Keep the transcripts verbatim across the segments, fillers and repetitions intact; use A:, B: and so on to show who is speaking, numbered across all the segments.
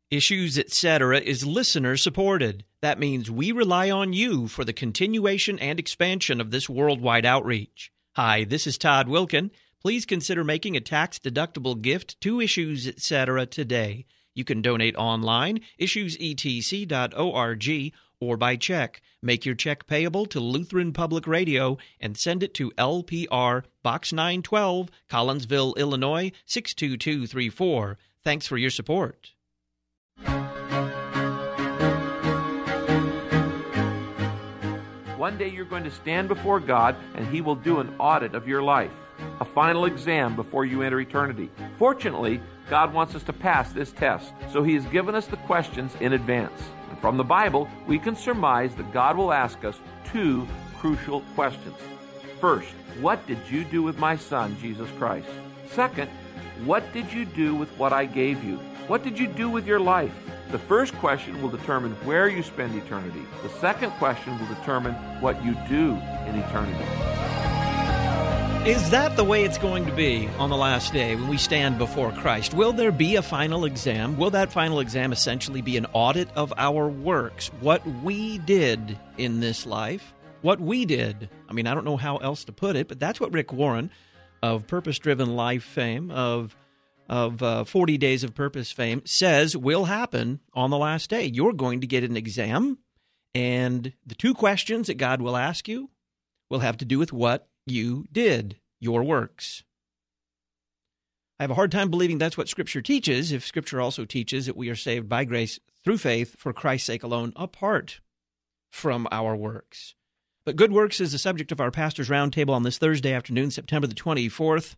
A: Issues, et cetera is listener-supported. That means we rely on you for the continuation and expansion of this worldwide outreach. Hi, this is Todd Wilkin. Please consider making a tax-deductible gift to Issues, et cetera today. You can donate online, issues e t c dot org, or by check. Make your check payable to Lutheran Public Radio and send it to L P R, Box nine twelve, Collinsville, Illinois, six two two three four. Thanks for your support.
B: One day you're going to stand before God, and He will do an audit of your life, a final exam before you enter eternity. Fortunately, God wants us to pass this test, so He has given us the questions in advance. And from the Bible, we can surmise that God will ask us two crucial questions. First, what did you do with my Son, Jesus Christ? Second, what did you do with what I gave you? What did you do with your life? The first question will determine where you spend eternity. The second question will determine what you do in eternity.
A: Is that the way it's going to be on the last day when we stand before Christ? Will there be a final exam? Will that final exam essentially be an audit of our works? What we did in this life? What we did. I mean, I don't know how else to put it, but that's what Rick Warren of Purpose Driven Life fame, of of uh, forty Days of Purpose fame, says will happen on the last day. You're going to get an exam, and the two questions that God will ask you will have to do with what you did, your works. I have a hard time believing that's what Scripture teaches, if Scripture also teaches that we are saved by grace through faith for Christ's sake alone, apart from our works. But good works is the subject of our Pastor's Roundtable on this Thursday afternoon, September the twenty-fourth.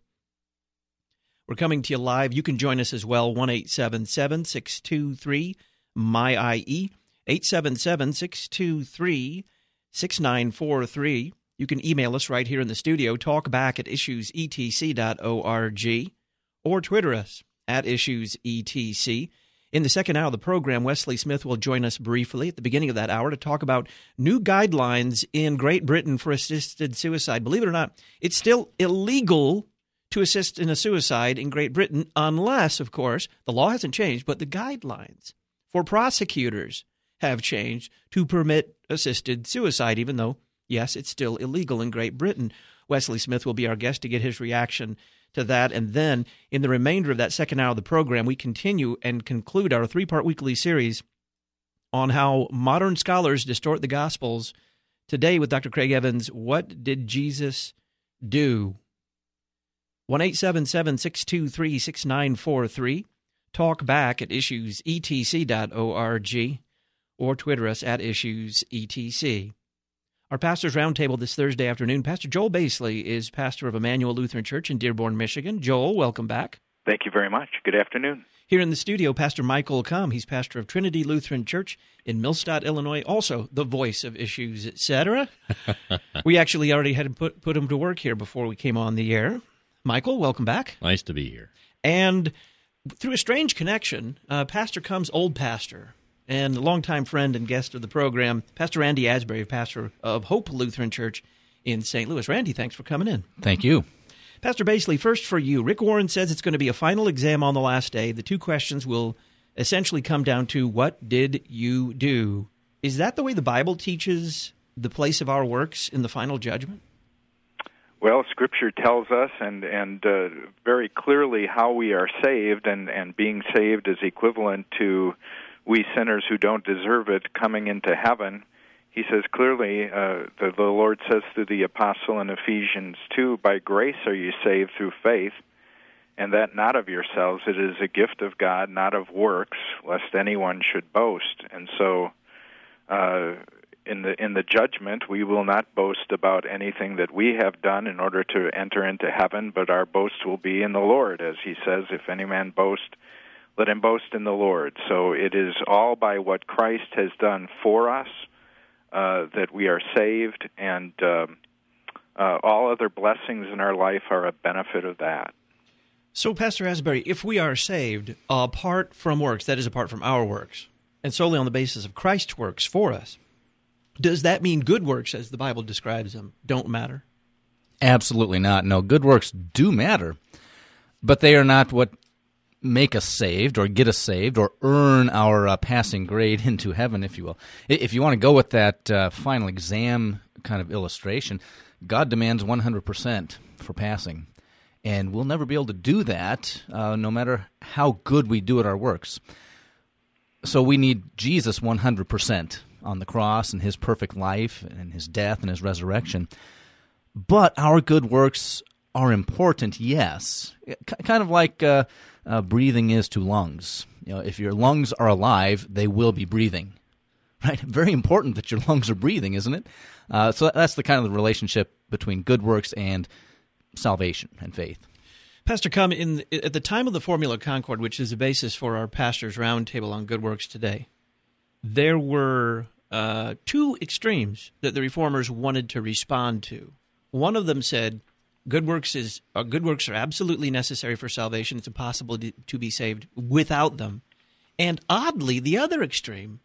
A: We're coming to you live. You can join us as well, one eight seven seven, six two three, M Y I E, eight seven seven, six two three, six nine four three. You can email us right here in the studio, talkback at issues e t c dot org, or Twitter us at issues e t c. In the second hour of the program, Wesley Smith will join us briefly at the beginning of that hour to talk about new guidelines in Great Britain for assisted suicide. Believe it or not, it's still illegal to assist in a suicide in Great Britain unless, of course, the law hasn't changed, but the guidelines for prosecutors have changed to permit assisted suicide, even though, yes, it's still illegal in Great Britain. Wesley Smith will be our guest to get his reaction to that. And then in the remainder of that second hour of the program, we continue and conclude our three-part weekly series on how modern scholars distort the Gospels. Today with Doctor Craig Evans, What Did Jesus Do? one eight seven seven, six two three, six nine four three. Talk back at issues e t c dot org, or Twitter us at issues e t c. Our Pastor's Roundtable this Thursday afternoon, Pastor Joel Basley is pastor of Emmanuel Lutheran Church in Dearborn, Michigan. Joel, welcome back.
C: Thank you very much. Good afternoon.
A: Here in the studio, Pastor Michael Cum. He's pastor of Trinity Lutheran Church in Millstadt, Illinois, also the voice of Issues, et cetera. We actually already had to put, put him to work here before we came on the air. Michael, welcome back.
D: Nice to be here.
A: And through a strange connection, uh, Pastor Cum's old pastor and a longtime friend and guest of the program, Pastor Randy Asbury, pastor of Hope Lutheran Church in Saint Louis. Randy, thanks for coming in.
D: Thank you.
A: Pastor Basley, first for you. Rick Warren says it's going to be a final exam on the last day. The two questions will essentially come down to, what did you do? Is that the way the Bible teaches the place of our works in the final judgment?
C: Well, Scripture tells us, and and uh, very clearly, how we are saved, and, and being saved is equivalent to we sinners who don't deserve it coming into heaven. He says clearly, uh, the, the Lord says through the apostle in Ephesians two, by grace are you saved through faith, and that not of yourselves, it is a gift of God, not of works, lest anyone should boast. And so, uh, in the in the judgment, we will not boast about anything that we have done in order to enter into heaven, but our boast will be in the Lord, as he says, if any man boast, let him boast in the Lord. So it is all by what Christ has done for us uh, that we are saved, and uh, uh, all other blessings in our life are a benefit of that.
A: So, Pastor Asbury, if we are saved apart from works, that is apart from our works, and solely on the basis of Christ's works for us, does that mean good works, as the Bible describes them, don't matter?
D: Absolutely not. No, good works do matter, but they are not what make us saved or get us saved or earn our uh, passing grade into heaven, if you will. If you want to go with that uh, final exam kind of illustration, God demands one hundred percent for passing. And we'll never be able to do that uh, no matter how good we do at our works. So we need Jesus one hundred percent on the cross and his perfect life and his death and his resurrection. But our good works are important, yes. Kind of like uh, uh, breathing is to lungs. You know, if your lungs are alive, they will be breathing. Right? Very important that your lungs are breathing, isn't it? Uh, so that's the kind of the relationship between good works and salvation and faith.
A: Pastor Cum, in at the time of the Formula Concord, which is the basis for our pastors' roundtable on good works today, there were uh, two extremes that the reformers wanted to respond to. One of them said, "Good works is uh, good works are absolutely necessary for salvation. It's impossible to, to be saved without them." And oddly, the other extreme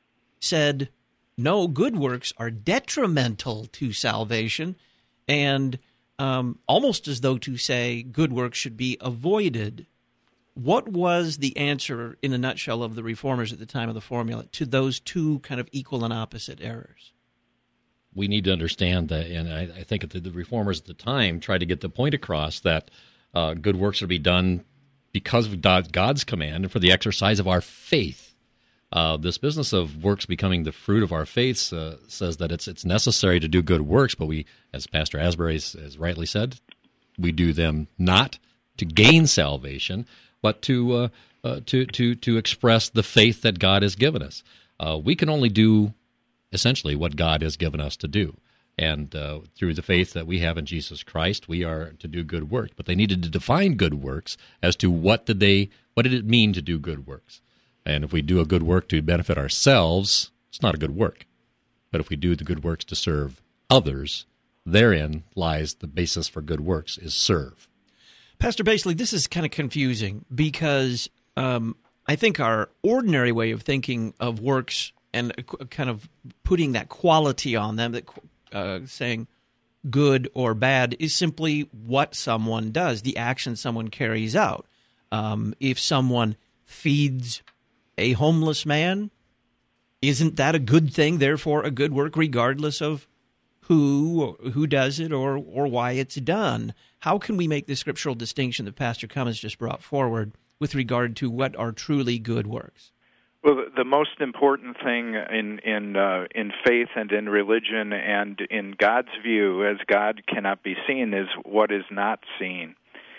A: said, "No, good works are detrimental to salvation," and um, almost as though to say good works should be avoided. What was the answer, in a nutshell, of the reformers at the time of the Formula to those two kind of equal and opposite errors?
E: We need to understand that, and I, I think the, the reformers at the time tried to get the point across that uh, good works are to be done because of God's command and for the exercise of our faith. Uh, this business of works becoming the fruit of our faith uh, says that it's it's necessary to do good works, but we, as Pastor Asbury has, has rightly said, we do them not to gain salvation, but to uh, uh, to to to express the faith that God has given us. Uh, we can only do essentially what God has given us to do, and uh, through the faith that we have in Jesus Christ, we are to do good work. But they needed to define good works as to what did they what did it mean to do good works. And if we do a good work to benefit ourselves, it's not a good work. But if we do the good works to serve others, therein lies the basis for good works, is serve.
A: Pastor Baseley, this is kind of confusing because um, I think our ordinary way of thinking of works and kind of putting that quality on them, that uh, saying good or bad, is simply what someone does, the action someone carries out. Um, if someone feeds a homeless man, isn't that a good thing, therefore a good work, regardless of who who does it or or why it's done? How can we make the scriptural distinction that Pastor Cummins just brought forward with regard to what are truly good works?
C: Well, the most important thing in in uh, in faith and in religion and in God's view, as God cannot be seen, is what is not seen.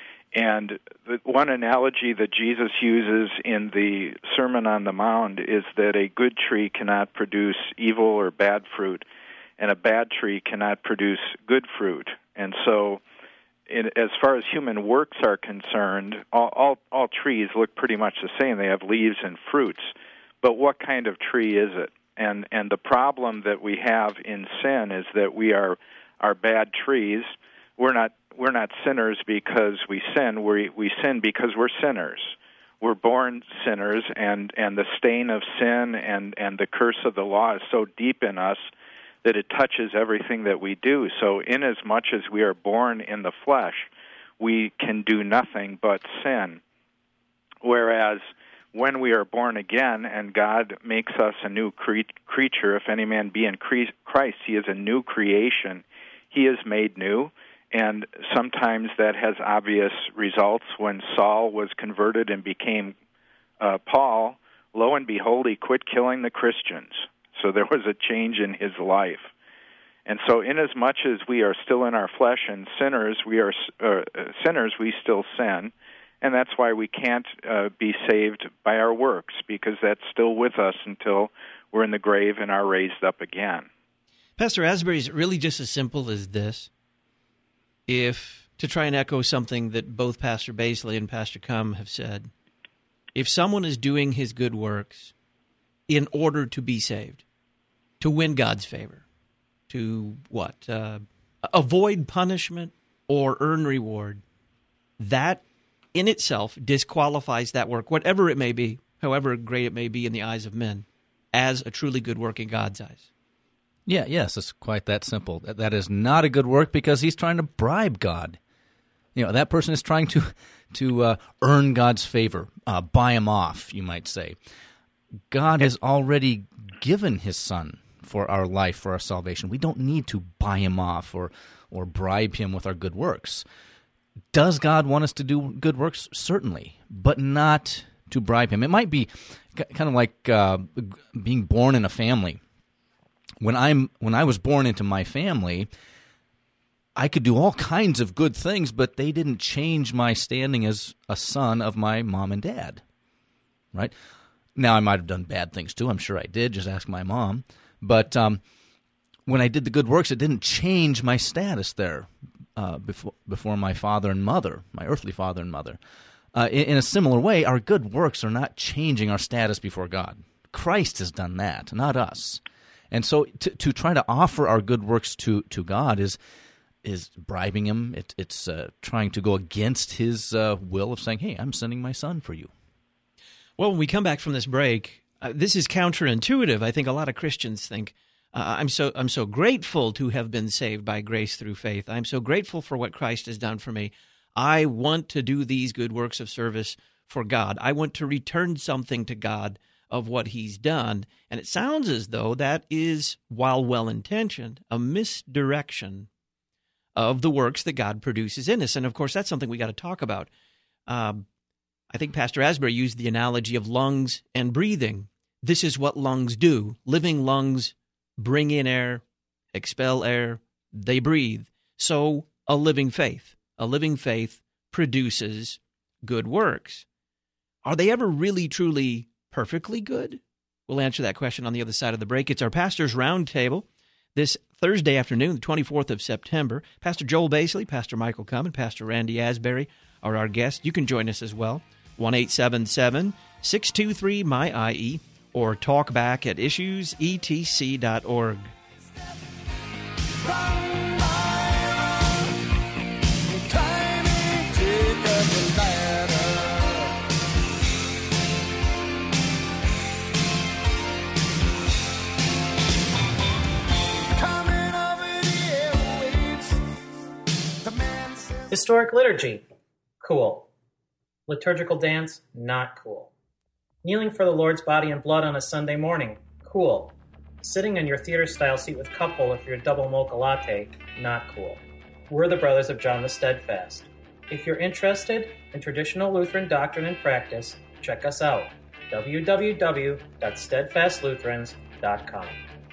C: And the one analogy that Jesus uses in the Sermon on the Mount is that a good tree cannot produce evil or bad fruit, and a bad tree cannot produce good fruit. And so, in, as far as human works are concerned, all, all, all trees look pretty much the same. They have leaves and fruits. But what kind of tree is it? And and the problem that we have in sin is that we are are bad trees. We're not we're not sinners because we sin. We we sin because we're sinners. We're born sinners, and, and the stain of sin and, and the curse of the law is so deep in us that it touches everything that we do. So inasmuch as we are born in the flesh, we can do nothing but sin. Whereas when we are born again and God makes us a new cre- creature, if any man be in Christ, he is a new creation. He is made new. And sometimes that has obvious results. When Saul was converted and became uh, Paul, lo and behold, he quit killing the Christians. So there was a change in his life. And so inasmuch as we are still in our flesh and sinners, we are uh, sinners, we still sin. And that's why we can't uh, be saved by our works, because that's still with us until we're in the grave and are raised up again.
A: Pastor Asbury, is it really just as simple as this? If, to try and echo something that both Pastor Baseley and Pastor Cum have said, if someone is doing his good works in order to be saved, to win God's favor, to what? Uh, avoid punishment or earn reward, that in itself disqualifies that work, whatever it may be, however great it may be in the eyes of men, as a truly good work in God's eyes.
D: Yeah, yes, it's quite that simple. That is not a good work because he's trying to bribe God. You know, that person is trying to to uh, earn God's favor, uh, buy him off, you might say. God has already given his Son for our life, for our salvation. We don't need to buy him off or or bribe him with our good works. Does God want us to do good works? Certainly, but not to bribe him. It might be kind of like uh, being born in a family. When I'm when I was born into my family, I could do all kinds of good things, but they didn't change my standing as a son of my mom and dad, right? Now, I might have done bad things too. I'm sure I did. Just ask my mom. But um, when I did the good works, it didn't change my status there uh, before, before my father and mother, my earthly father and mother. Uh, in, in a similar way, our good works are not changing our status before God. Christ has done that, not us. And so to, to try to offer our good works to, to God is is bribing him. It, it's uh, trying to go against his uh, will of saying, hey, I'm sending my son for you.
A: Well, when we come back from this break, uh, this is counterintuitive. I think a lot of Christians think, uh, I'm so I'm so grateful to have been saved by grace through faith. I'm so grateful for what Christ has done for me. I want to do these good works of service for God. I want to return something to God of what he's done. And it sounds as though that is, while well-intentioned, a misdirection of the works that God produces in us. And, of course, that's something we got to talk about. Um, I think Pastor Asbury used the analogy of lungs and breathing. This is what lungs do. Living lungs bring in air, expel air, they breathe. So a living faith, a living faith produces good works. Are they ever really, truly, perfectly good? We'll answer that question on the other side of the break. It's our Pastor's Roundtable this Thursday afternoon, the twenty-fourth of September. Pastor Joel Basley, Pastor Michael Cumm, and Pastor Randy Asbury are our guests. You can join us as well. one eight seven seven, six two three, M Y I E or talk back at issues e t c dot org.
F: Historic liturgy, cool. Liturgical dance, not cool. Kneeling for the Lord's body and blood on a Sunday morning, cool. Sitting in your theater-style seat with cup holder for your double mocha latte, not cool. We're the Brothers of John the Steadfast. If you're interested in traditional Lutheran doctrine and practice, check us out, w w w dot steadfast lutherans dot com.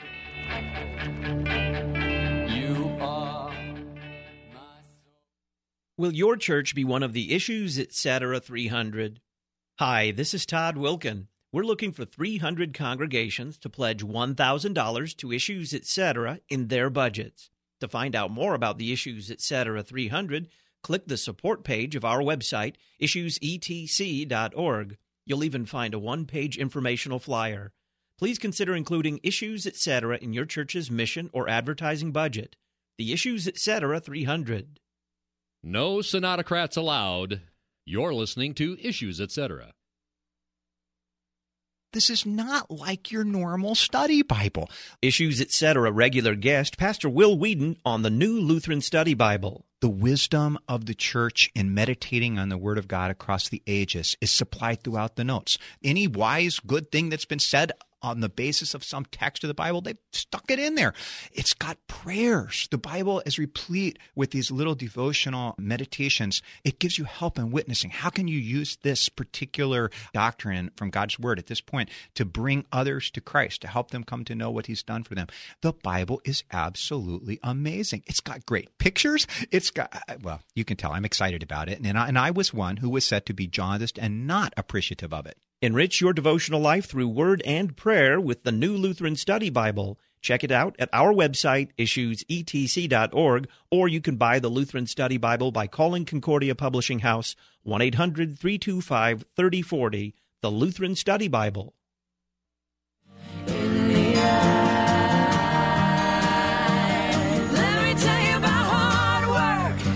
A: Will your church be one of the Issues Etc. three hundred? Hi, this is Todd Wilkin. We're looking for three hundred congregations to pledge one thousand dollars to Issues Etc. in their budgets. To find out more about the Issues Etc. three hundred, click the support page of our website, issues e t c dot org. You'll even find a one-page informational flyer. Please consider including Issues Etc. in your church's mission or advertising budget. The Issues Etc. three hundred.
E: No Sonatocrats allowed. You're listening to Issues Etc.
G: This is not like your normal study Bible.
A: Issues Etc. regular guest, Pastor Will Whedon on the New Lutheran Study Bible.
G: The wisdom of the church in meditating on the Word of God across the ages is supplied throughout the notes. Any wise, good thing that's been said on the basis of some text of the Bible, they've stuck it in there. It's got prayers. The Bible is replete with these little devotional meditations. It gives you help in witnessing. How can you use this particular doctrine from God's Word at this point to bring others to Christ, to help them come to know what He's done for them? The Bible is absolutely amazing. It's got great pictures. It's got, well, you can tell I'm excited about it. And I, and I was one who was said to be jaundiced and not appreciative of it.
A: Enrich your devotional life through word and prayer with the New Lutheran Study Bible. Check it out at our website, issues e t c dot org, or you can buy the Lutheran Study Bible by calling Concordia Publishing House, one eight hundred, three two five, three oh four oh, the Lutheran Study Bible.
H: In the eye, let me tell you about hard work.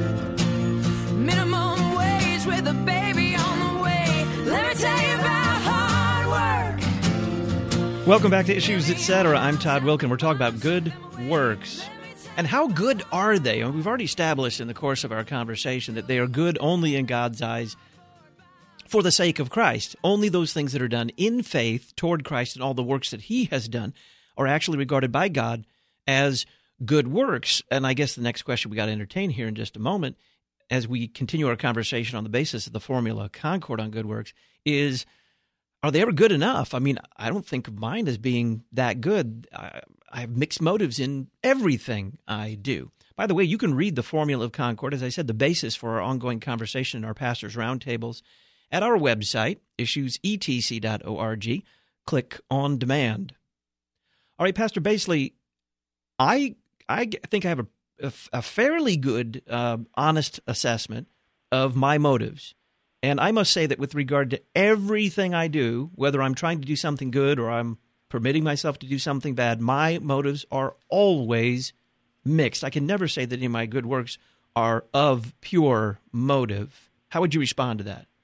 H: Minimum wage with a baby on the way. Let me tell you about hard work.
A: Welcome back to Issues Etc. I'm Todd Wilkin. We're talking about good works. And how good are they? I mean, we've already established in the course of our conversation that they are good only in God's eyes for the sake of Christ. Only those things that are done in faith toward Christ and all the works that he has done are actually regarded by God as good works. And I guess the next question we got to entertain here in just a moment, as we continue our conversation on the basis of the formula Concord on good works, is, are they ever good enough? I mean, I don't think of mine as being that good. I, I have mixed motives in everything I do. By the way, you can read the formula of Concord, as I said, the basis for our ongoing conversation in our pastors' roundtables, at our website, issues e t c dot org. Click on demand. All right, Pastor Baseley, I I think I have a, a, a fairly good, uh, honest assessment of my motives. And I must say that with regard to everything I do, whether I'm trying to do something good or I'm permitting myself to do something bad, my motives are always mixed. I can never say that any of my good works are of pure motive. How would you respond to that?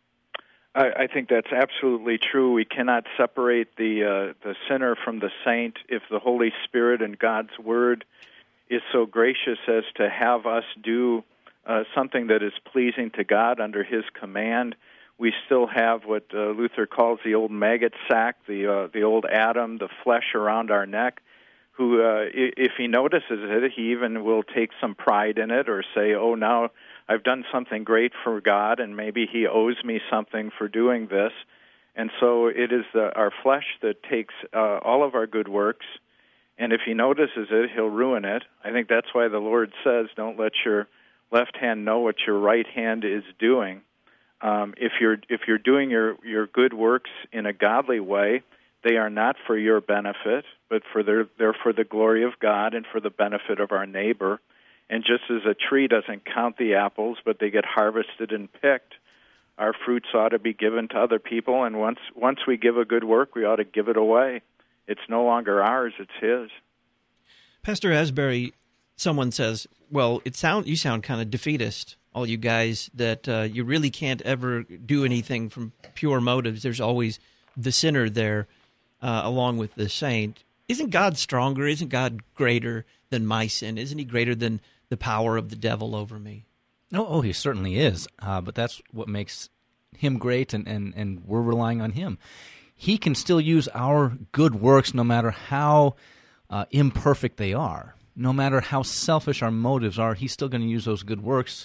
C: I, I think that's absolutely true. We cannot separate the uh, the sinner from the saint. If the Holy Spirit and God's Word is so gracious as to have us do uh, something that is pleasing to God under His command, we still have what uh, Luther calls the old maggot sack, the uh, the old Adam, the flesh around our neck, who, uh, if he notices it, he even will take some pride in it or say, oh, now I've done something great for God, and maybe he owes me something for doing this. And so it is the, our flesh that takes uh, all of our good works, and if he notices it, he'll ruin it. I think that's why the Lord says, don't let your left hand know what your right hand is doing. Um, if you're if you're doing your, your good works in a godly way, they are not for your benefit, but for their, they're for the glory of God and for the benefit of our neighbor. And just as a tree doesn't count the apples, but they get harvested and picked, our fruits ought to be given to other people. And once once we give a good work, we ought to give it away. It's no longer ours; it's His.
A: Pastor Asbury, someone says, "Well, it sound you sound kind of defeatist, all you guys. That uh, you really can't ever do anything from pure motives. There's always the sinner there, uh, along with the saint. Isn't God stronger? Isn't God greater than my sin? Isn't He greater than the power of the devil over me?"
D: Oh, oh he certainly is. Uh, but that's what makes Him great, and, and, and we're relying on Him. He can still use our good works no matter how uh, imperfect they are. No matter how selfish our motives are, He's still going to use those good works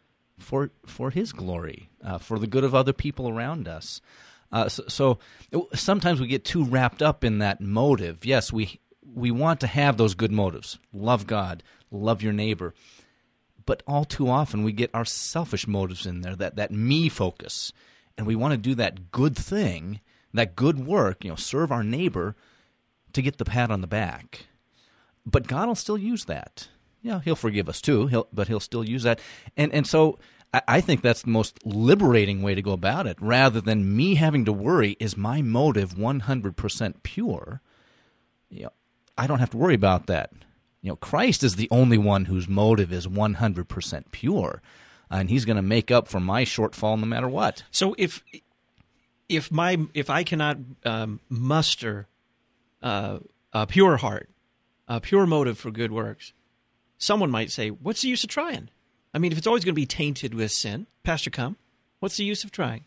D: for for His glory, uh, for the good of other people around us. Uh, so, so sometimes we get too wrapped up in that motive. Yes, we we want to have those good motives. Love God, love your neighbor. But all too often we get our selfish motives in there, that, that me focus. And we want to do that good thing, that good work, you know, serve our neighbor to get the pat on the back. But God will still use that. Yeah, He'll forgive us too, he'll, but He'll still use that. And and so I, I think that's the most liberating way to go about it. Rather than me having to worry, is my motive one hundred percent pure? You know, I don't have to worry about that. You know, Christ is the only one whose motive is one hundred percent pure, and He's going to make up for my shortfall no matter what.
A: So if if my if I cannot um, muster uh, a pure heart, a pure motive for good works, someone might say, "What's the use of trying?" I mean, if it's always going to be tainted with sin, Pastor Come, what's the use of trying?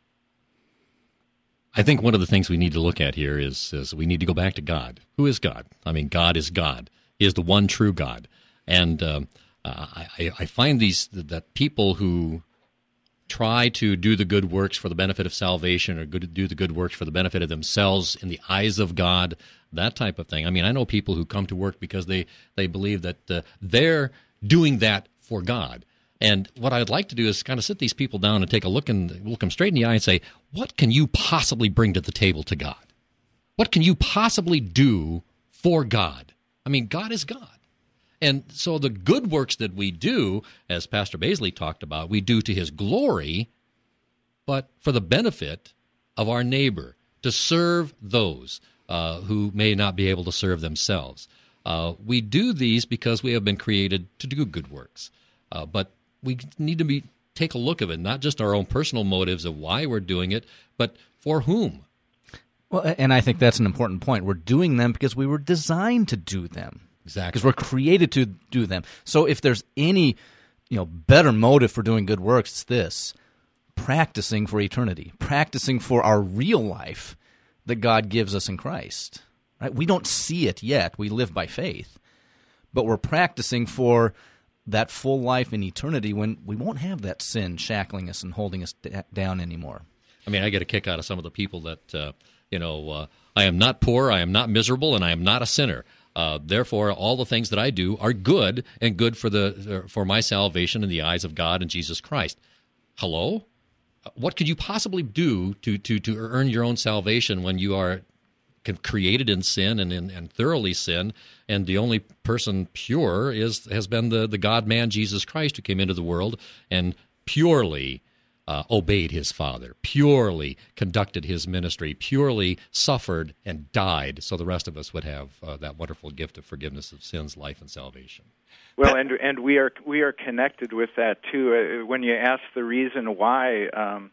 E: I think one of the things we need to look at here is, is we need to go back to God. Who is God? I mean, God is God. He is the one true God. And um, uh, I, I find these that people who try to do the good works for the benefit of salvation or good, do the good works for the benefit of themselves in the eyes of God, that type of thing. I mean, I know people who come to work because they, they believe that uh, they're doing that for God. And what I'd like to do is kind of sit these people down and take a look and look them straight in the eye and say, what can you possibly bring to the table to God? What can you possibly do for God? I mean, God is God. And so the good works that we do, as Pastor Baseley talked about, we do to His glory, but for the benefit of our neighbor, to serve those uh, who may not be able to serve themselves. Uh, we do these because we have been created to do good works. Uh, but we need to be take a look at it, not just our own personal motives of why we're doing it, but for whom.
D: Well, and I think that's an important point. We're doing them because we were designed to do them.
E: Exactly.
D: Because we're created to do them. So if there's any, you know, better motive for doing good works, it's this: practicing for eternity, practicing for our real life that God gives us in Christ. Right? We don't see it yet. We live by faith. But we're practicing for that full life in eternity when we won't have that sin shackling us and holding us d- down anymore.
E: I mean, I get a kick out of some of the people that, uh, you know, uh, I am not poor, I am not miserable, and I am not a sinner. Uh, therefore, all the things that I do are good and good for the for my salvation in the eyes of God and Jesus Christ. Hello? What could you possibly do to, to, to earn your own salvation when you are created in sin and, and, and thoroughly sin, and the only person pure is has been the, the God-man Jesus Christ, who came into the world and purely uh, obeyed his Father, purely conducted his ministry, purely suffered and died, so the rest of us would have uh, that wonderful gift of forgiveness of sins, life, and salvation.
C: Well, and and we are we are connected with that too. Uh, when you ask the reason why. Um,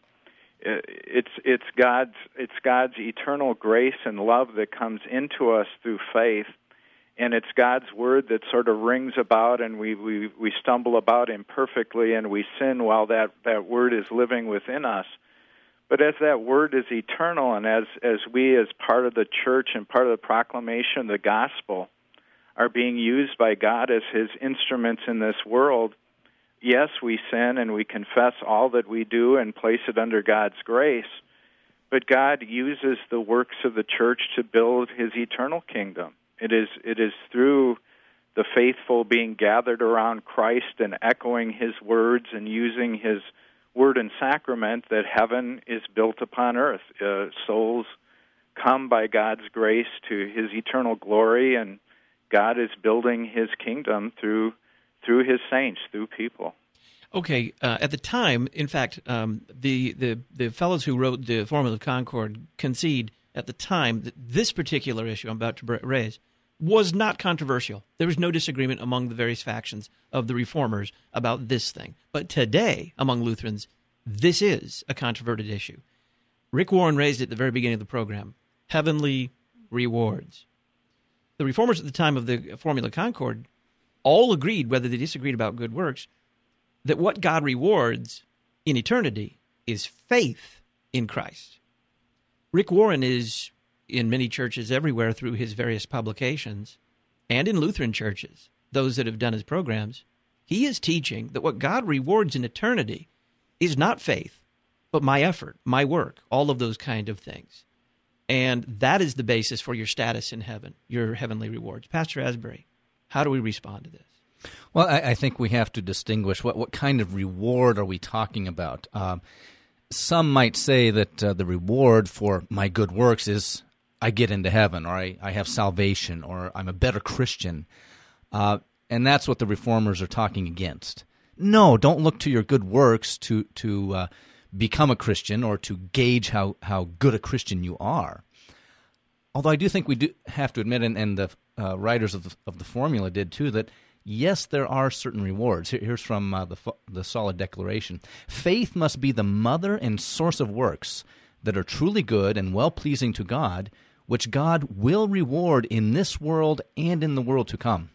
C: It's it's God's it's God's eternal grace and love that comes into us through faith, and it's God's word that sort of rings about, and we, we, we stumble about imperfectly, and we sin while that, that word is living within us. But as that word is eternal, and as as we as part of the church and part of the proclamation of the gospel are being used by God as His instruments in this world. Yes, we sin and we confess all that we do and place it under God's grace, but God uses the works of the church to build His eternal kingdom. It is it is through the faithful being gathered around Christ and echoing His words and using His word and sacrament that heaven is built upon earth. Uh, souls come by God's grace to His eternal glory, and God is building His kingdom through through His saints, through people.
A: Okay, uh, at the time, in fact, um, the, the, the fellows who wrote the Formula of Concord concede at the time that this particular issue I'm about to raise was not controversial. There was no disagreement among the various factions of the Reformers about this thing. But today, among Lutherans, this is a controverted issue. Rick Warren raised it at the very beginning of the program, heavenly rewards. The Reformers at the time of the Formula of Concord all agreed, whether they disagreed about good works, that what God rewards in eternity is faith in Christ. Rick Warren is in many churches everywhere through his various publications, and in Lutheran churches, those that have done his programs. He is teaching that what God rewards in eternity is not faith, but my effort, my work, all of those kind of things. And that is the basis for your status in heaven, your heavenly rewards. Pastor Asbury, how do we respond to this?
D: Well, I, I think we have to distinguish what, what kind of reward are we talking about. Um, some might say that uh, the reward for my good works is I get into heaven, or I, I have salvation, or I'm a better Christian. Uh, and that's what the Reformers are talking against. No, don't look to your good works to, to uh, become a Christian or to gauge how, how good a Christian you are. Although I do think we do have to admit, and, and the uh, writers of the, of the formula did too, that yes, there are certain rewards. Here's from uh, the, the Solid Declaration. Faith must be the mother and source of works that are truly good and well-pleasing to God, which God will reward in this world and in the world to come.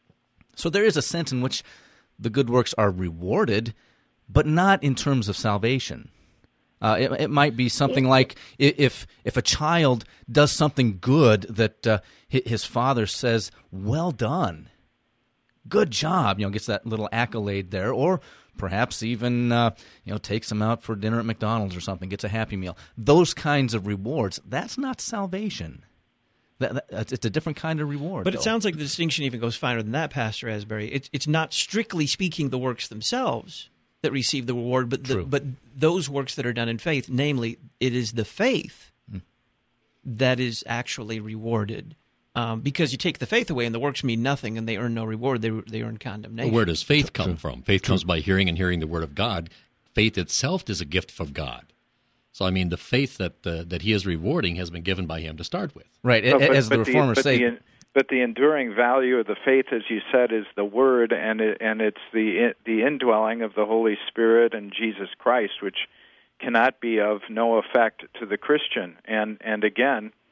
D: So there is a sense in which the good works are rewarded, but not in terms of salvation. Uh, it, it might be something like if if a child does something good that uh, his father says, well done, good job, you know, gets that little accolade there, or perhaps even, uh, you know, takes him out for dinner at McDonald's or something, gets a Happy Meal. Those kinds of rewards, that's not salvation. That, that, it's a different kind of reward.
A: But
D: though.
A: It sounds like the distinction even goes finer than that, Pastor Asbury. It's, it's not strictly speaking the works themselves that receive the reward, but the, but those works that are done in faith, namely, it is the faith mm. that is actually rewarded. Um, because you take the faith away and the works mean nothing and they earn no reward, they they earn condemnation.
E: Well, where does faith come
D: True.
E: from? Faith True. comes by hearing and hearing the Word of God. Faith itself is a gift from God. So, I mean, the faith that uh, that He is rewarding has been given by Him to start with.
D: Right,
C: but,
D: as
C: but,
D: the
C: but
D: Reformers
C: the,
D: say.
C: The, but the enduring value of the faith, as you said, is the Word, and it, and it's the the indwelling of the Holy Spirit and Jesus Christ, which cannot be of no effect to the Christian. And and again,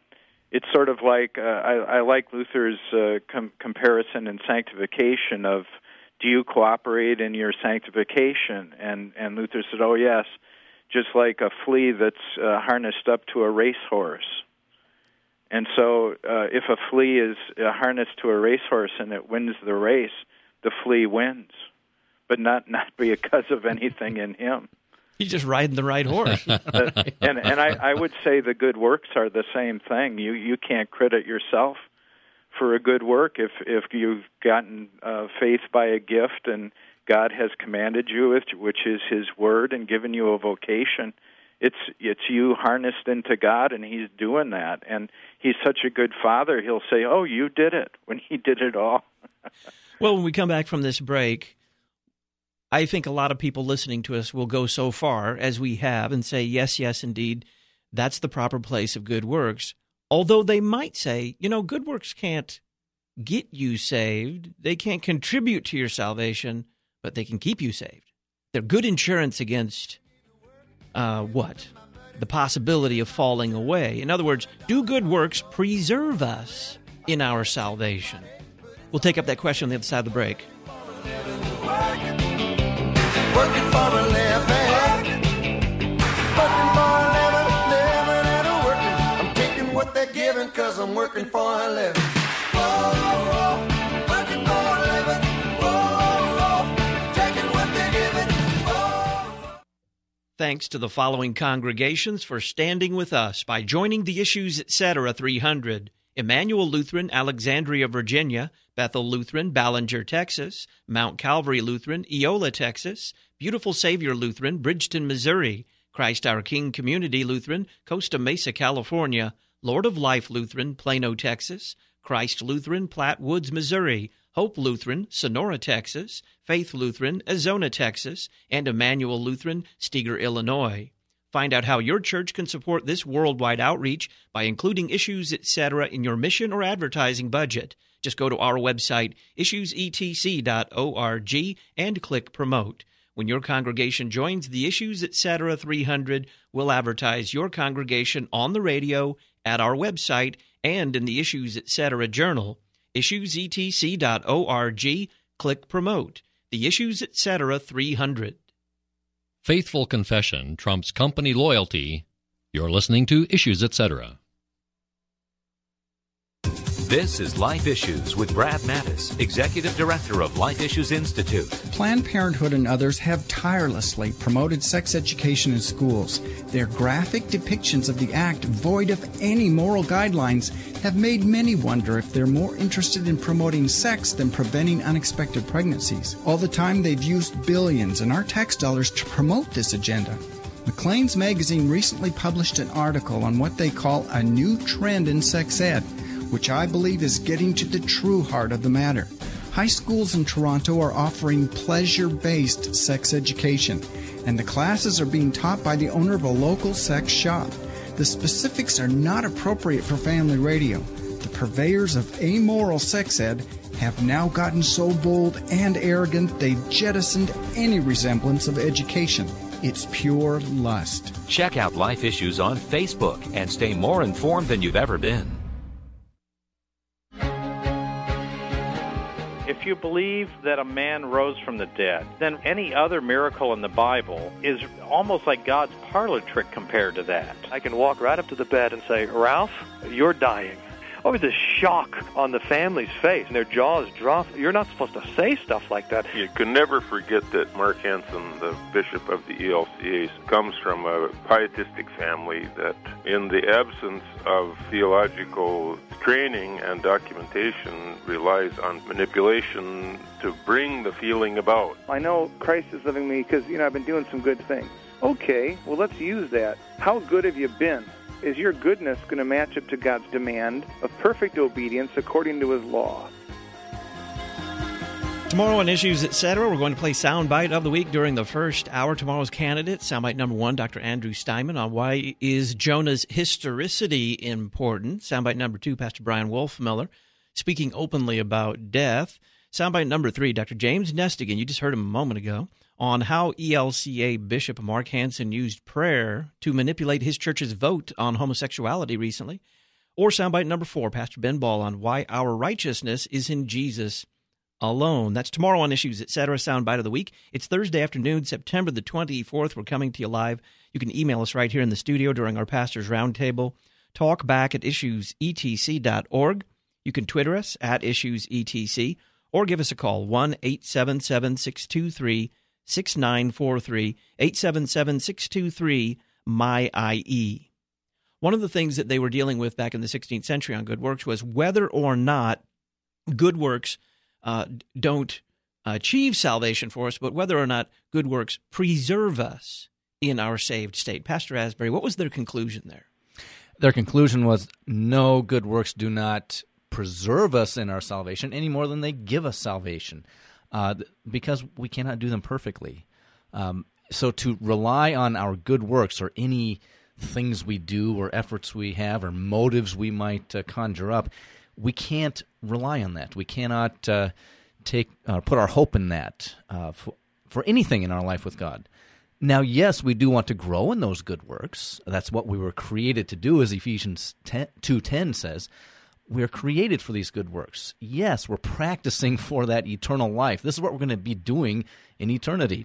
C: it's sort of like, uh, I, I like Luther's uh, com- comparison in sanctification of, do you cooperate in your sanctification? And, and Luther said, oh, yes, just like a flea that's uh, harnessed up to a racehorse. And so uh, if a flea is uh, harnessed to a racehorse and it wins the race, the flea wins, but not, not because of anything in him.
A: He's just riding the right horse.
C: uh, and and I, I would say the good works are the same thing. You you can't credit yourself for a good work if, if you've gotten uh, faith by a gift and God has commanded you, which is His Word, and given you a vocation. It's it's you harnessed into God, and He's doing that. And He's such a good Father, He'll say, oh, you did it, when He did it all.
A: Well, when we come back from this break, I think a lot of people listening to us will go so far, as we have, and say, yes, yes, indeed, that's the proper place of good works. Although they might say, you know, good works can't get you saved. They can't contribute to your salvation, but they can keep you saved. They're good insurance against uh, what? The possibility of falling away. In other words, do good works preserve us in our salvation? We'll take up that question on the other side of the break.
H: Working for a living, working for a living, living and a working. I'm taking what they're giving because I'm working for a living. Whoa, working for a living. Whoa, taking what they're giving. Whoa.
A: Thanks to the following congregations for standing with us by joining the Issues Etc. three hundred. Emmanuel Lutheran, Alexandria, Virginia; Bethel Lutheran, Ballinger, Texas; Mount Calvary Lutheran, Eola, Texas; Beautiful Savior Lutheran, Bridgeton, Missouri; Christ Our King Community Lutheran, Costa Mesa, California; Lord of Life Lutheran, Plano, Texas; Christ Lutheran, Platte Woods, Missouri; Hope Lutheran, Sonora, Texas; Faith Lutheran, Azona, Texas; and Emmanuel Lutheran, Steger, Illinois. Find out how your church can support this worldwide outreach by including Issues Etc. in your mission or advertising budget. Just go to our website, issues e t c dot org, and click Promote. When your congregation joins the Issues Etc. three hundred, we'll advertise your congregation on the radio, at our website, and in the Issues Etc. Journal. issues e t c dot org, click Promote. The Issues Etc. three hundred.
E: Faithful confession trumps company loyalty. You're listening to Issues Etc.
I: This is Life Issues with Brad Mattis, Executive Director of Life Issues Institute.
J: Planned Parenthood and others have tirelessly promoted sex education in schools. Their graphic depictions of the act, void of any moral guidelines, have made many wonder if they're more interested in promoting sex than preventing unexpected pregnancies. All the time they've used billions in our tax dollars to promote this agenda. Maclean's magazine recently published an article on what they call a new trend in sex ed, which I believe is getting to the true heart of the matter. High schools in Toronto are offering pleasure-based sex education, and the classes are being taught by the owner of a local sex shop. The specifics are not appropriate for family radio. The purveyors of amoral sex ed have now gotten so bold and arrogant they've jettisoned any resemblance of education. It's pure lust.
I: Check out Life Issues on Facebook and stay more informed than you've ever been.
K: If you believe that a man rose from the dead, then any other miracle in the Bible is almost like God's parlor trick compared to that.
L: I can walk right up to the bed and say, Ralph, you're dying. Oh, the shock on the family's face, and their jaws drop. You're not supposed to say stuff like that.
M: You can never forget that Mark Hansen, the bishop of the E L C A, comes from a pietistic family that, in the absence of theological training and documentation, relies on manipulation to bring the feeling about.
L: I know Christ is living in me because, you know, I've been doing some good things. Okay, well, let's use that. How good have you been? Is your goodness going to match up to God's demand of perfect obedience according to His law?
A: Tomorrow on Issues Etc., we're going to play Soundbite of the Week during the first hour. Tomorrow's candidate, Soundbite number one, Doctor Andrew Steinman, on why is Jonah's historicity important. Soundbite number two, Pastor Brian Wolfmiller, speaking openly about death. Soundbite number three, Doctor James Nestigan, you just heard him a moment ago, on how E L C A Bishop Mark Hansen used prayer to manipulate his church's vote on homosexuality recently. Or soundbite number four, Pastor Ben Ball on why our righteousness is in Jesus alone. That's tomorrow on Issues Etc. Soundbite of the Week. It's Thursday afternoon, September the twenty-fourth. We're coming to you live. You can email us right here in the studio during our Pastor's Roundtable. Talk back at issues e t c dot org. You can Twitter us at issues e t c or give us a call, one eight seven seven, six two three, six nine four three, eight seven seven, six two three, M Y I E. One of the things that they were dealing with back in the sixteenth century on good works was whether or not good works uh, don't achieve salvation for us, but whether or not good works preserve us in our saved state. Pastor Asbury, what was their conclusion there?
D: Their conclusion was no, good works do not preserve us in our salvation any more than they give us salvation, uh, because we cannot do them perfectly. Um, so to rely on our good works or any things we do or efforts we have or motives we might uh, conjure up, we can't rely on that. We cannot uh, take uh, put our hope in that uh, for, for anything in our life with God. Now, yes, we do want to grow in those good works. That's what we were created to do, as Ephesians two ten says. We're created for these good works. Yes, we're practicing for that eternal life. This is what we're going to be doing in eternity.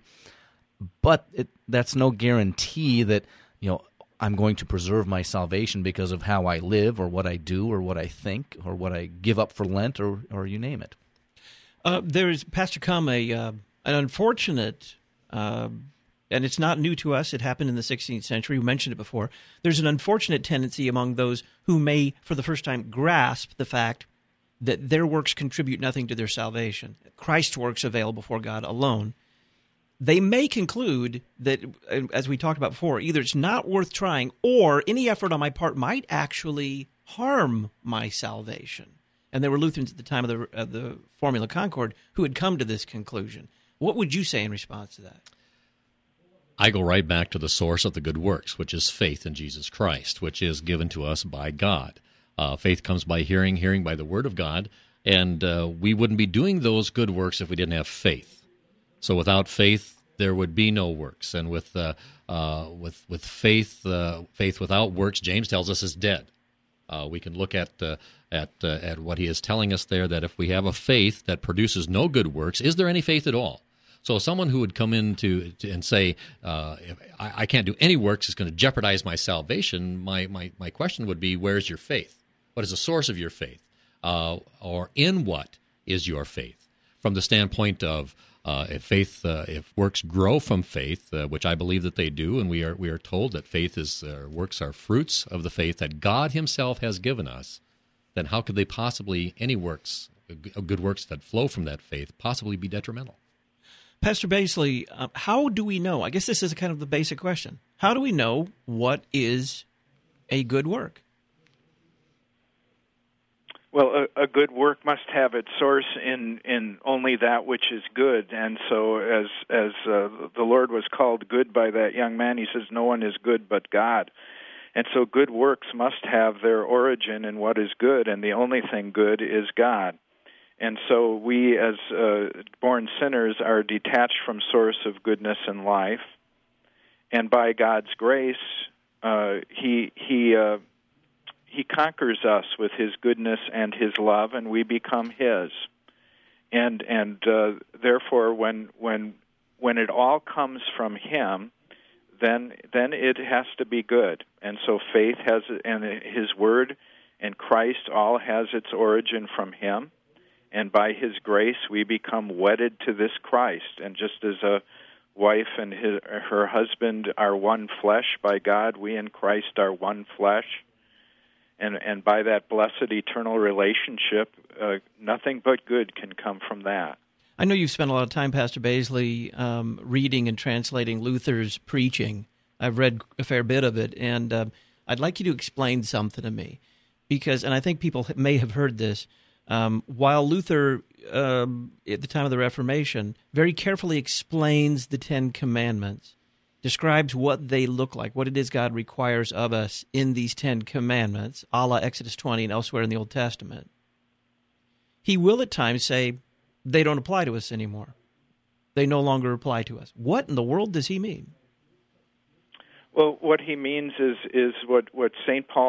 D: But it, that's no guarantee that, you know, I'm going to preserve my salvation because of how I live or what I do or what I think or what I give up for Lent or, or you name it.
A: Uh, there's, Pastor Com, a, uh, an unfortunate, uh, and it's not new to us, it happened in the sixteenth century, we mentioned it before, there's an unfortunate tendency among those who may, for the first time, grasp the fact that their works contribute nothing to their salvation. Christ's works avail before God alone. They may conclude that, as we talked about before, either it's not worth trying or any effort on my part might actually harm my salvation. And there were Lutherans at the time of the, of the Formula Concord who had come to this conclusion. What would you say in response to that?
E: I go right back to the source of the good works, which is faith in Jesus Christ, which is given to us by God. Uh, faith comes by hearing, hearing by the Word of God, and uh, we wouldn't be doing those good works if we didn't have faith. So without faith, there would be no works, and with uh, uh, with with faith, uh, faith without works, James tells us, is dead. Uh, we can look at uh, at uh, at what he is telling us there, that if we have a faith that produces no good works, is there any faith at all? So someone who would come in to, to and say, uh, if I, I can't do any works, it's going to jeopardize my salvation, my, my, my question would be, where's your faith? What is the source of your faith? Uh, or in what is your faith? From the standpoint of uh, if faith, uh, if works grow from faith, uh, which I believe that they do, and we are we are told that faith is uh, works are fruits of the faith that God Himself has given us, then how could they possibly, any works, good works that flow from that faith, possibly be detrimental?
A: Pastor Baisley, uh, how do we know? I guess this is kind of the basic question. How do we know what is a good work?
C: Well, a, a good work must have its source in, in only that which is good. And so as as uh, the Lord was called good by that young man, he says, no one is good but God. And so good works must have their origin in what is good, and the only thing good is God. And so we, as uh, born sinners, are detached from source of goodness and life. And by God's grace, uh, He He uh, He conquers us with His goodness and His love, and we become His. And and uh, therefore, when when when it all comes from Him, then then it has to be good. And so faith has, and His Word and Christ all has its origin from Him. And by His grace, we become wedded to this Christ. And just as a wife and his, her husband are one flesh by God, we in Christ are one flesh. And and by that blessed eternal relationship, uh, nothing but good can come from that.
A: I know you've spent a lot of time, Pastor Baisley, um, reading and translating Luther's preaching. I've read a fair bit of it, and uh, I'd like you to explain something to me. Because, and I think people may have heard this, Um, while Luther, um, at the time of the Reformation, very carefully explains the Ten Commandments, describes what they look like, what it is God requires of us in these Ten Commandments, a la Exodus twenty and elsewhere in the Old Testament, he will at times say, they don't apply to us anymore. They no longer apply to us. What in the world does he mean?
C: Well, what he means is is what, what Saint Paul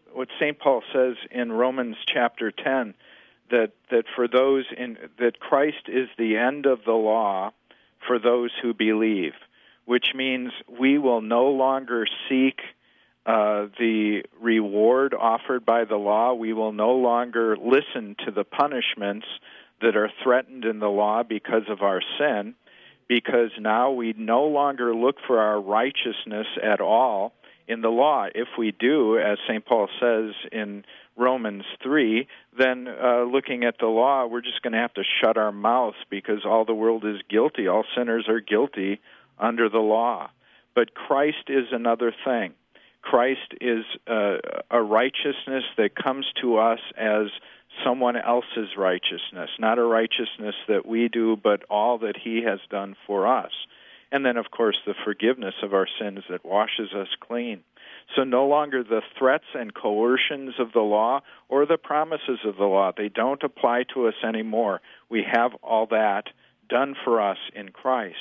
C: what Saint Paul says in Romans chapter ten, that that for those in that Christ is the end of the law for those who believe, which means we will no longer seek uh, the reward offered by the law. We will no longer listen to the punishments that are threatened in the law because of our sin, because now we no longer look for our righteousness at all in the law. If we do, as Saint Paul says in Romans three, then uh, looking at the law, we're just going to have to shut our mouths because all the world is guilty. All sinners are guilty under the law. But Christ is another thing. Christ is uh, a righteousness that comes to us as someone else's righteousness, not a righteousness that we do, but all that he has done for us. And then, of course, the forgiveness of our sins that washes us clean. So no longer the threats and coercions of the law or the promises of the law. They don't apply to us anymore. We have all that done for us in Christ.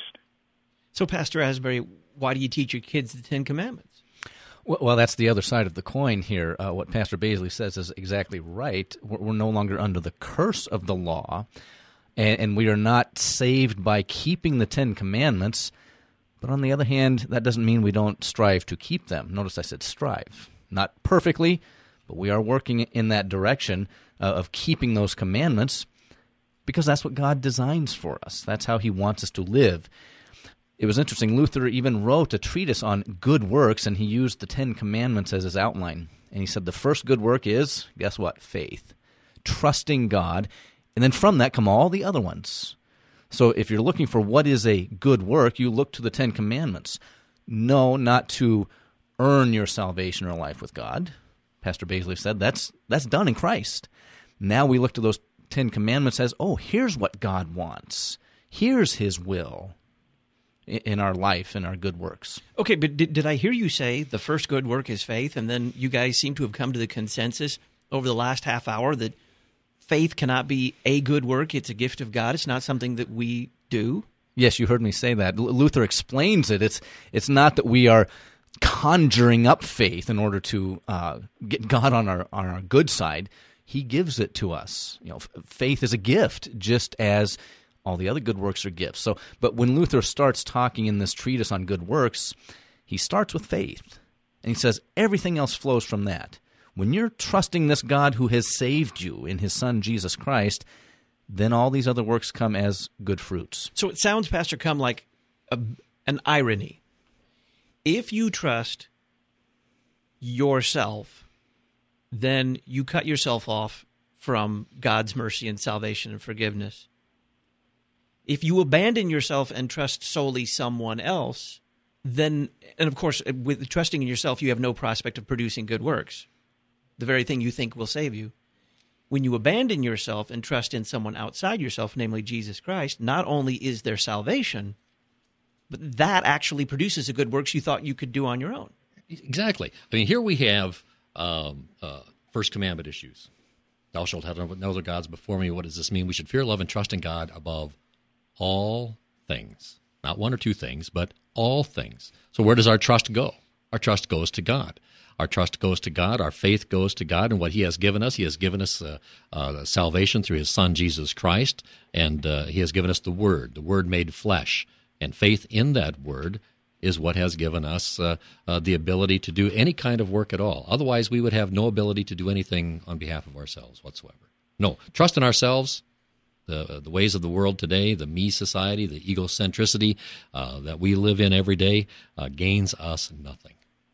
A: So, Pastor Asbury, why do you teach your kids the Ten Commandments?
D: Well, well that's the other side of the coin here. Uh, what Pastor Baisley says is exactly right. We're, we're no longer under the curse of the law, and, and we are not saved by keeping the Ten Commandments. But on the other hand, that doesn't mean we don't strive to keep them. Notice I said strive. Not perfectly, but we are working in that direction uh, of keeping those commandments because that's what God designs for us. That's how he wants us to live. It was interesting. Luther even wrote a treatise on good works, and he used the Ten Commandments as his outline. And he said the first good work is, guess what? Faith. Trusting God. And then from that come all the other ones. So if you're looking for what is a good work, you look to the Ten Commandments. No, not to earn your salvation or life with God. Pastor Baisley said that's that's done in Christ. Now we look to those Ten Commandments as, oh, here's what God wants. Here's his will in our life and our good works.
A: Okay, but did, did I hear you say the first good work is faith, and then you guys seem to have come to the consensus over the last half hour that faith cannot be a good work. It's a gift of God. It's not something that we do.
D: Yes, you heard me say that. L- Luther explains it. It's it's not that we are conjuring up faith in order to uh, get God on our on our good side. He gives it to us. You know, f- faith is a gift, just as all the other good works are gifts. So, but when Luther starts talking in this treatise on good works, he starts with faith, and he says everything else flows from that. When you're trusting this God who has saved you in his Son, Jesus Christ, then all these other works come as good fruits.
A: So it sounds, Pastor Cum, like a, an irony. If you trust yourself, then you cut yourself off from God's mercy and salvation and forgiveness. If you abandon yourself and trust solely someone else, then, and of course, with trusting in yourself, you have no prospect of producing good works, the very thing you think will save you. When you abandon yourself and trust in someone outside yourself, namely Jesus Christ, not only is there salvation, but that actually produces the good works you thought you could do on your own.
E: Exactly. I mean, here we have um, uh, First Commandment issues. Thou shalt have no other gods before me. What does this mean? We should fear, love, and trust in God above all things. Not one or two things, but all things. So where does our trust go? Our trust goes to God. Our trust goes to God. Our faith goes to God and what he has given us. He has given us uh, uh, salvation through his Son, Jesus Christ, and uh, he has given us the Word, the Word made flesh. And faith in that Word is what has given us uh, uh, the ability to do any kind of work at all. Otherwise, we would have no ability to do anything on behalf of ourselves whatsoever. No, trust in ourselves, the the ways of the world today, the me society, the egocentricity uh, that we live in every day uh, gains us nothing.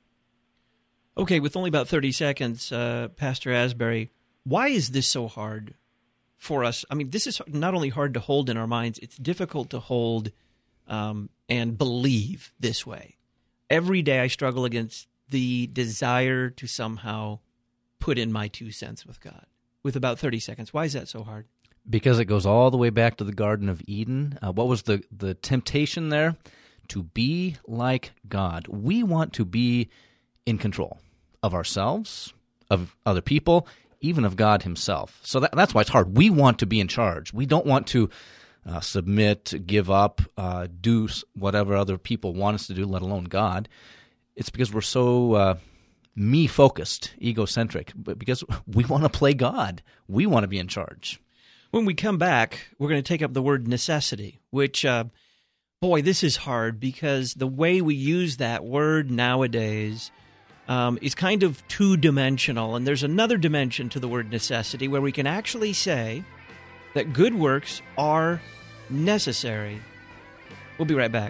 A: Okay, with only about thirty seconds, uh, Pastor Asbury, why is this so hard for us? I mean, this is not only hard to hold in our minds, it's difficult to hold um, and believe this way. Every day I struggle against the desire to somehow put in my two cents with God. With about thirty seconds, why is that so hard?
D: Because it goes all the way back to the Garden of Eden. Uh, what was the, the temptation there? To be like God. We want to be in control of ourselves, of other people, even of God himself. So that, that's why it's hard. We want to be in charge. We don't want to uh, submit, give up, uh, do whatever other people want us to do, let alone God. It's because we're so uh, me-focused, egocentric, but because we want to play God. We want to be in charge.
A: When we come back, we're going to take up the word necessity, which, uh, boy, this is hard because the way we use that word nowadays um, is kind of two-dimensional, and there's another dimension to the word necessity where we can actually say that good works are necessary. We'll be right back.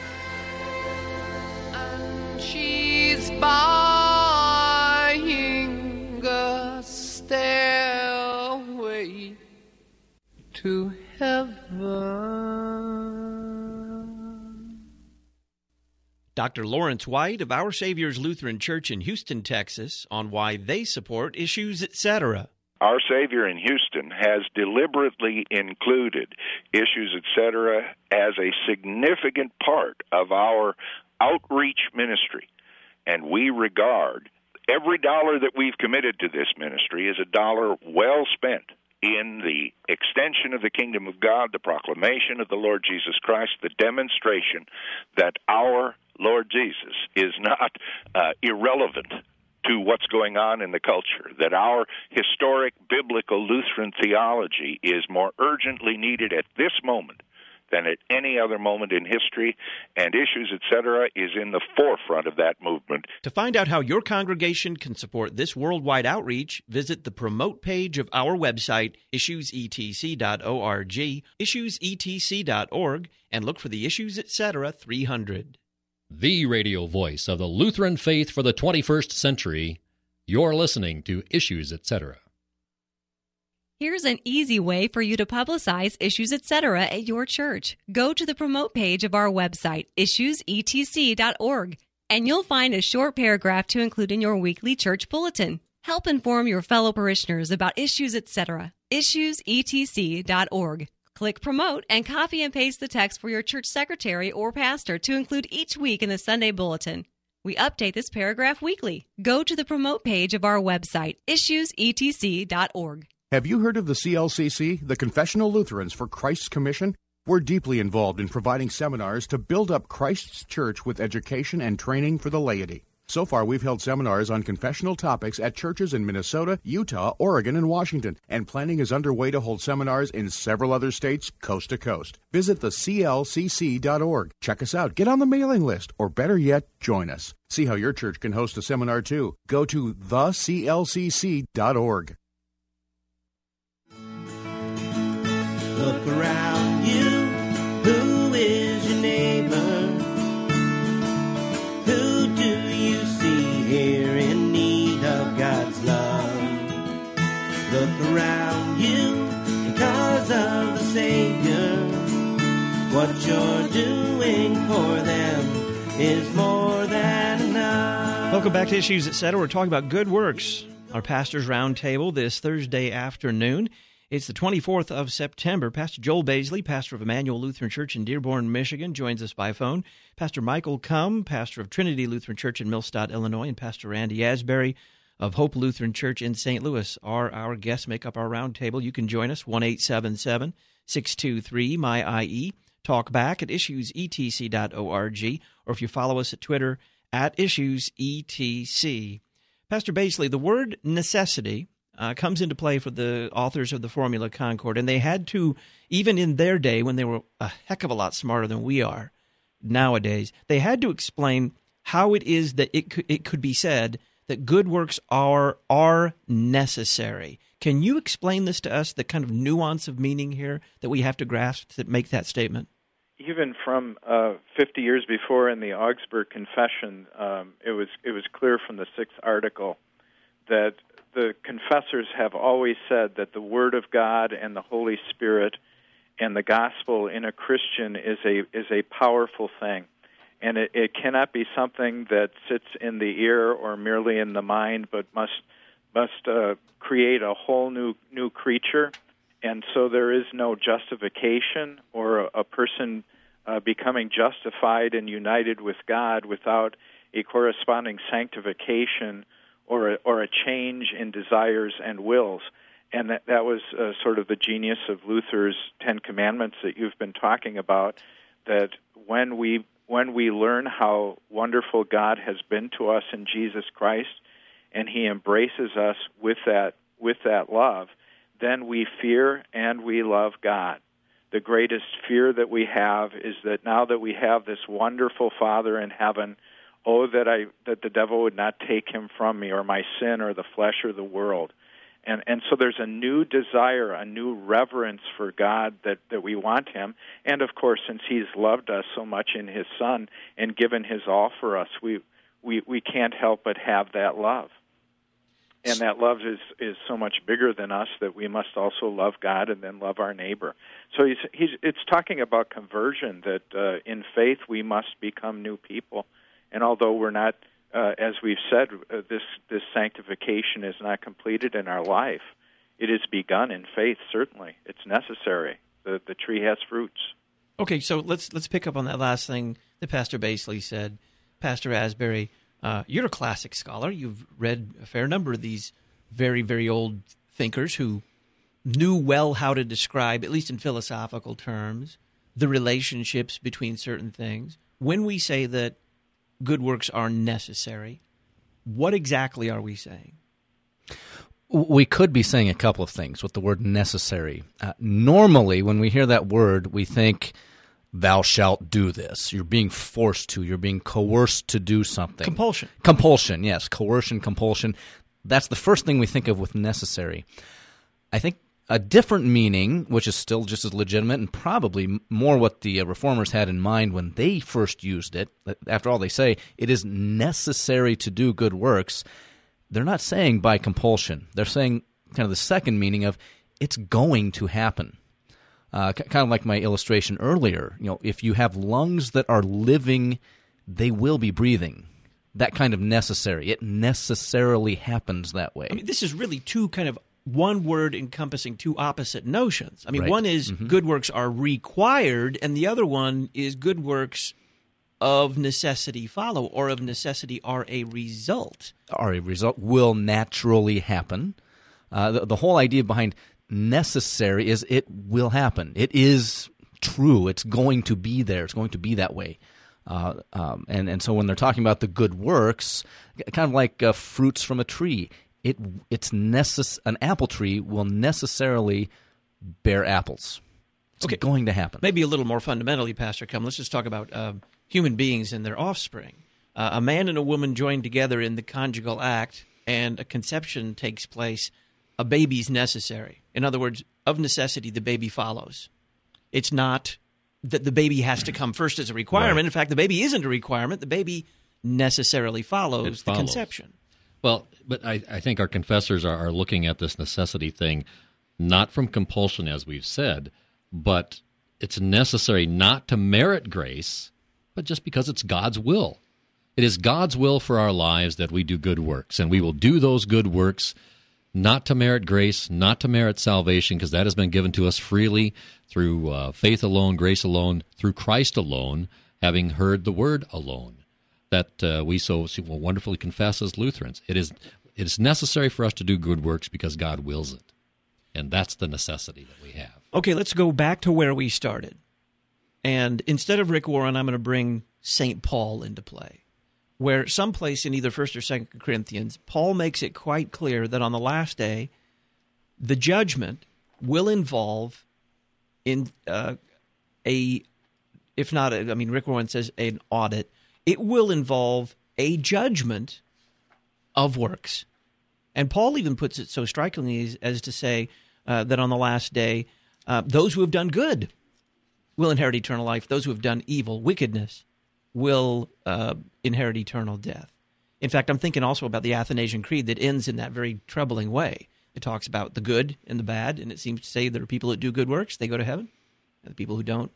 N: And she's buying a stairway to heaven.
A: Doctor Lawrence White of Our Savior's Lutheran Church in Houston, Texas, on why they support Issues, et cetera.
O: Our Savior in Houston has deliberately included Issues, et cetera, as a significant part of our outreach ministry. And we regard every dollar that we've committed to this ministry as a dollar well spent in the extension of the kingdom of God, the proclamation of the Lord Jesus Christ, the demonstration that our Lord Jesus is not uh, irrelevant to what's going on in the culture, that our historic biblical Lutheran theology is more urgently needed at this moment than at any other moment in history, and Issues, et cetera, is in the forefront of that movement.
A: To find out how your congregation can support this worldwide outreach, visit the Promote page of our website, issues e t c dot org, issues e t c dot org, and look for the Issues, et cetera three hundred.
E: The radio voice of the Lutheran faith for the twenty-first century. You're listening to Issues, et cetera.
P: Here's an easy way for you to publicize Issues, et cetera at your church. Go to the Promote page of our website, issues e t c dot org, and you'll find a short paragraph to include in your weekly church bulletin. Help inform your fellow parishioners about Issues, et cetera. issues e t c dot org. Click Promote and copy and paste the text for your church secretary or pastor to include each week in the Sunday bulletin. We update this paragraph weekly. Go to the Promote page of our website, issues e t c dot org.
Q: Have you heard of the C L C C, the Confessional Lutherans for Christ's Commission? We're deeply involved in providing seminars to build up Christ's church with education and training for the laity. So far, we've held seminars on confessional topics at churches in Minnesota, Utah, Oregon, and Washington, and planning is underway to hold seminars in several other states, coast to coast. Visit the c l c c dot org. Check us out, get on the mailing list, or better yet, join us. See how your church can host a seminar too. Go to the c l c c dot org.
R: Look around you, who is your neighbor? Who do you see here in need of God's love? Look around you, because of the Savior. What you're doing for them is more than enough.
A: Welcome back to Issues, et cetera. We're talking about good works. Our Pastor's Roundtable this Thursday afternoon. It's the twenty-fourth of September. Pastor Joel Baisley, pastor of Emmanuel Lutheran Church in Dearborn, Michigan, joins us by phone. Pastor Michael Cumm, pastor of Trinity Lutheran Church in Millstadt, Illinois, and Pastor Randy Asbury of Hope Lutheran Church in Saint Louis are our guests. Make up our roundtable. You can join us, one eight seven seven, six two three, M Y I E. Talk back at issues e t c dot org, or if you follow us at Twitter, at issues e t c. Pastor Baisley, the word necessity Uh, comes into play for the authors of the Formula Concord, and they had to, even in their day when they were a heck of a lot smarter than we are nowadays, they had to explain how it is that it could, it could be said that good works are are necessary. Can you explain this to us, the kind of nuance of meaning here that we have to grasp to make that statement?
C: Even from uh, fifty years before in the Augsburg Confession, um, it was it was clear from the sixth article that the confessors have always said that the Word of God and the Holy Spirit and the gospel in a Christian is a is a powerful thing, and it, it cannot be something that sits in the ear or merely in the mind, but must must uh, create a whole new new creature. And so there is no justification or a, a person uh, becoming justified and united with God without a corresponding sanctification or a, or a change in desires and wills. And that, that was uh, sort of the genius of Luther's Ten Commandments that you've been talking about, that when we when we learn how wonderful God has been to us in Jesus Christ, and He embraces us with that with that love, then we fear and we love God. The greatest fear that we have is that now that we have this wonderful Father in heaven, oh, that I that the devil would not take Him from me, or my sin, or the flesh, or the world. And and so there's a new desire, a new reverence for God that, that we want Him. And, of course, since He's loved us so much in His Son and given His all for us, we we, we can't help but have that love. And that love is, is so much bigger than us that we must also love God and then love our neighbor. So he's he's it's talking about conversion, that uh, in faith we must become new people. And although we're not, uh, as we've said, uh, this this sanctification is not completed in our life, it is begun in faith. Certainly, it's necessary. The the tree has fruits.
A: Okay, so let's let's pick up on that last thing that Pastor Basley said. Pastor Asbury, uh, you're a classic scholar. You've read a fair number of these very very old thinkers who knew well how to describe, at least in philosophical terms, the relationships between certain things. When we say that good works are necessary, what exactly are we saying?
D: We could be saying a couple of things with the word necessary. Uh, normally, when we hear that word, we think, thou shalt do this. You're being forced to. You're being coerced to do something.
A: Compulsion.
D: Compulsion, yes. Coercion, compulsion. That's the first thing we think of with necessary. I think a different meaning, which is still just as legitimate and probably more what the uh, Reformers had in mind when they first used it. After all, they say it is necessary to do good works. They're not saying by compulsion. They're saying kind of the second meaning of it's going to happen. Uh, kind of like my illustration earlier. You know, if you have lungs that are living, they will be breathing. That kind of necessary. It necessarily happens that way.
A: I mean, this is really two kind of one word encompassing two opposite notions. I mean,
D: Right.
A: one is
D: Mhm.
A: good works are required, and the other one is good works of necessity follow, or of necessity are a result.
D: Are a result will naturally happen. Uh, the, the whole idea behind necessary is it will happen. It is true. It's going to be there. It's going to be that way. Uh, um, and, and so when they're talking about the good works, kind of like uh, fruits from a tree, it it's necess- an apple tree will necessarily bear apples. It's
A: Okay.
D: going to happen.
A: Maybe a little more fundamentally, Pastor Cum, let's just talk about uh, human beings and their offspring. Uh, a man and a woman joined together in the conjugal act, and a conception takes place. A baby's necessary. In other words, of necessity, the baby follows. It's not that the baby has to come first as a requirement.
E: Right.
A: In fact, the baby isn't a requirement. The baby necessarily follows
E: It
A: the
E: follows.
A: conception.
E: Well, but I, I think our confessors are, are looking at this necessity thing not from compulsion, as we've said, but it's necessary not to merit grace, but just because it's God's will. It is God's will for our lives that we do good works, and we will do those good works not to merit grace, not to merit salvation, because that has been given to us freely through uh, faith alone, grace alone, through Christ alone, having heard the word alone, that uh, we so wonderfully confess as Lutherans. It is it is necessary for us to do good works because God wills it, and that's the necessity that we have.
A: Okay, let's go back to where we started. And instead of Rick Warren, I'm going to bring Saint Paul into play, where someplace in either First or Second Corinthians, Paul makes it quite clear that on the last day, the judgment will involve in uh, a, if not, a, I mean, Rick Warren says an audit. It will involve a judgment of works. And Paul even puts it so strikingly as, as to say uh, that on the last day, uh, those who have done good will inherit eternal life. Those who have done evil, wickedness, will uh, inherit eternal death. In fact, I'm thinking also about the Athanasian Creed that ends in that very troubling way. It talks about the good and the bad, and it seems to say there are people that do good works, they go to heaven, and the people who don't,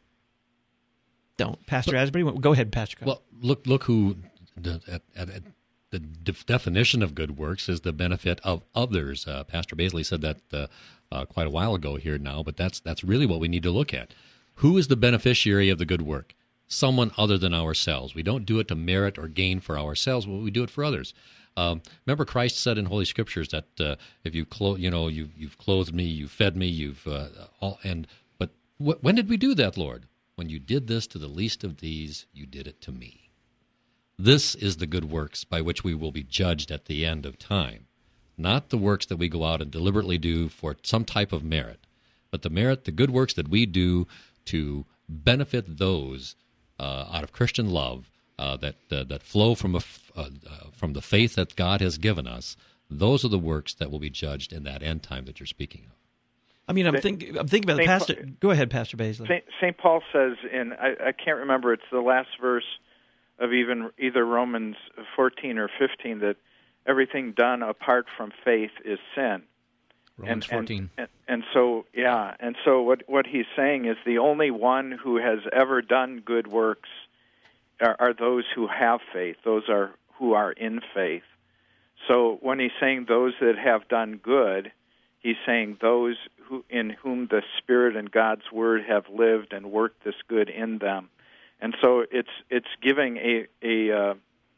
A: don't. Pastor
E: But-
A: Asbury, go ahead, Pastor Cobb.
E: Well, look look who the, at, at, at the def- definition of good works is the benefit of others. Uh, Pastor Basley said that uh, uh, quite a while ago here now, but that's that's really what we need to look at. Who is the beneficiary of the good work? Someone other than ourselves. We don't do it to merit or gain for ourselves, but we do it for others. Um, remember, Christ said in Holy Scriptures that uh, if you clo- you know you you've clothed me, you've fed me, you've uh, all and but wh- when did we do that, Lord? When you did this to the least of these, you did it to me. This is the good works by which we will be judged at the end of time, not the works that we go out and deliberately do for some type of merit, but the merit, the good works that we do to benefit those uh, out of Christian love uh, that uh, that flow from a, uh, uh, from the faith that God has given us. Those are the works that will be judged in that end time that you're speaking of.
A: I mean, I'm thinking. I'm thinking about the pastor. Go ahead, Pastor Baisley.
L: Saint Paul says in I, I can't remember. It's the last verse of even either Romans fourteen or fifteen that everything done apart from faith is sin.
D: Romans
L: and,
D: fourteen.
L: And, and, and so, yeah, and so what what he's saying is the only one who has ever done good works are, are those who have faith. Those are who are in faith. So when he's saying those that have done good, he's saying those who, in whom the Spirit and God's Word have lived and worked this good in them, and so it's it's giving a a uh,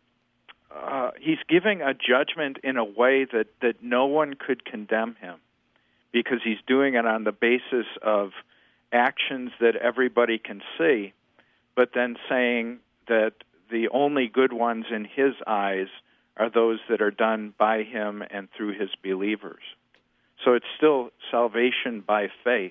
L: uh, he's giving a judgment in a way that, that no one could condemn him, because he's doing it on the basis of actions that everybody can see, but then saying that the only good ones in his eyes are those that are done by him and through his believers. So it's still salvation by faith.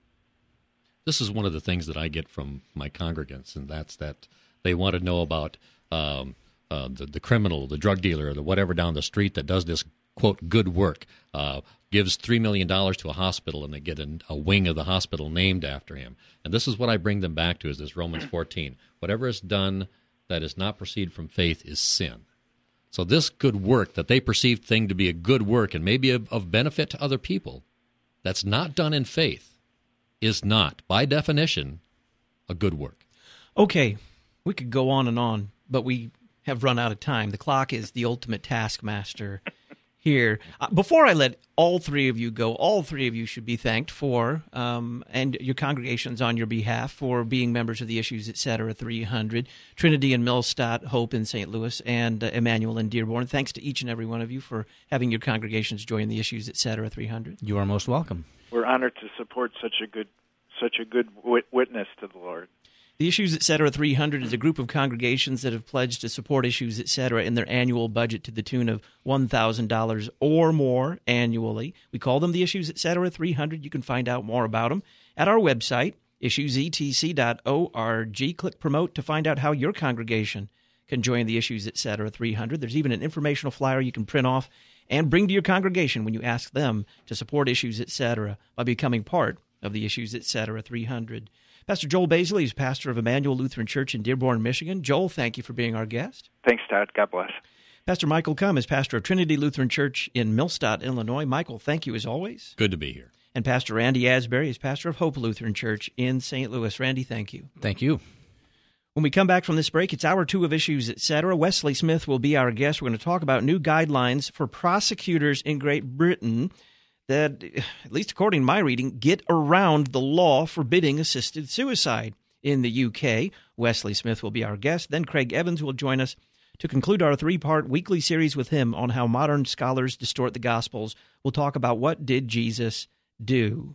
E: This is one of the things that I get from my congregants, and that's that they want to know about um, uh, the, the criminal, the drug dealer, or the whatever down the street that does this, quote, good work, uh, gives three million dollars to a hospital, and they get an, a wing of the hospital named after him. And this is what I bring them back to, is this Romans fourteen. Whatever is done that is not proceed from faith is sin. So this good work that they perceive thing to be a good work and maybe of, of benefit to other people, that's not done in faith, is not, by definition, a good work.
A: Okay, we could go on and on, but we have run out of time. The clock is the ultimate taskmaster here. Uh, before I let all three of you go, all three of you should be thanked for, um, and your congregations on your behalf, for being members of the Issues, et cetera, three hundred, Trinity in Millstadt, Hope in Saint Louis, and uh, Emmanuel in Dearborn. Thanks to each and every one of you for having your congregations join the Issues, et cetera, three hundred.
D: You are most welcome.
C: We're honored to support such a good, such a good wit- witness to the Lord.
A: The Issues, et cetera, three hundred is a group of congregations that have pledged to support Issues, et cetera, in their annual budget to the tune of one thousand dollars or more annually. We call them the Issues, et cetera, three hundred. You can find out more about them at our website, issues e t c dot org. Click Promote to find out how your congregation can join the Issues, et cetera, three hundred. There's even an informational flyer you can print off and bring to your congregation when you ask them to support Issues, et cetera, by becoming part of the Issues, et cetera, three hundred. Pastor Joel Baisley is pastor of Emmanuel Lutheran Church in Dearborn, Michigan. Joel, thank you for being our guest.
C: Thanks, Todd. God bless.
A: Pastor Michael Cumm is pastor of Trinity Lutheran Church in Millstadt, Illinois. Michael, thank you as always.
E: Good to be here.
A: And Pastor Randy Asbury is pastor of Hope Lutheran Church in Saint Louis. Randy, thank you.
D: Thank you.
A: When we come back from this break, it's hour two of Issues, et cetera. Wesley Smith will be our guest. We're going to talk about new guidelines for prosecutors in Great Britain that, at least according to my reading, get around the law forbidding assisted suicide in the U K. Wesley Smith will be our guest. Then Craig Evans will join us to conclude our three-part weekly series with him on how modern scholars distort the Gospels. We'll talk about what did Jesus do.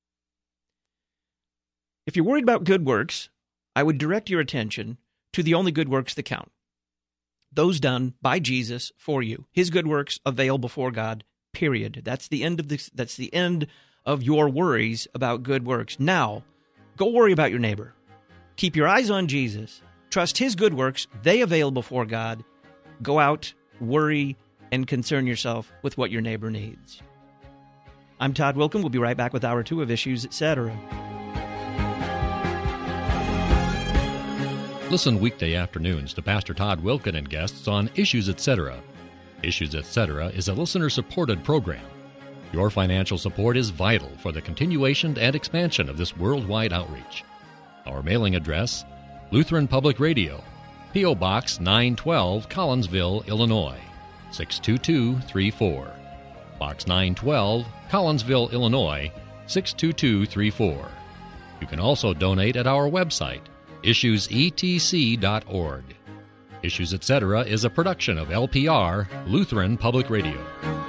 A: If you're worried about good works, I would direct your attention to the only good works that count. Those done by Jesus for you. His good works avail before God, period. That's the end of this. That's the end of your worries about good works. Now, go worry about your neighbor. Keep your eyes on Jesus. Trust his good works. They avail before God. Go out, worry, and concern yourself with what your neighbor needs. I'm Todd Wilkin. We'll be right back with hour two of Issues, et cetera.
E: Listen weekday afternoons to Pastor Todd Wilkin and guests on Issues, et cetera. Issues, et cetera is a listener-supported program. Your financial support is vital for the continuation and expansion of this worldwide outreach. Our mailing address, Lutheran Public Radio, P O. Box nine twelve, Collinsville, Illinois, six two two three four. Box nine twelve, Collinsville, Illinois, six two two three four. You can also donate at our website, issues e t c dot org. Issues, et cetera is a production of L P R, Lutheran Public Radio.